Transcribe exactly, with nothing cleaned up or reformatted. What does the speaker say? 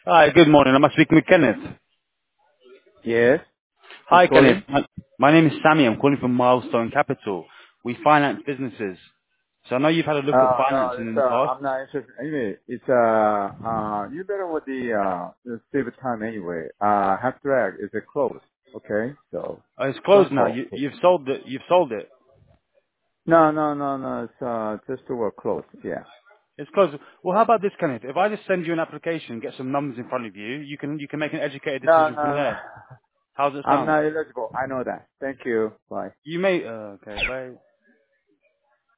Hi, good morning. I'm speaking with Kenneth. Yes. Who's Hi, Kenneth. calling? My, my name is Sammy. I'm calling from Milestone Capital. We finance businesses. So I know you've had a look at Uh, no, financing it's, in the uh, past. I'm not interested. Anyway, it's, uh, uh, you better with the, uh, the save the time anyway. Uh, half drag is a close. Okay? So, Oh, it's don't closed now. call. You, you've sold it. You've sold it. No, no, no, no, it's, uh, just to work close. Yeah. It's closed. Well, how about this, Kenneth? If I just send you an application, get some numbers in front of you, you can you can make an educated No, decision no, from no. there. How's it I'm sound? not eligible. I know that. Thank you. Bye. You may. Uh, okay, bye.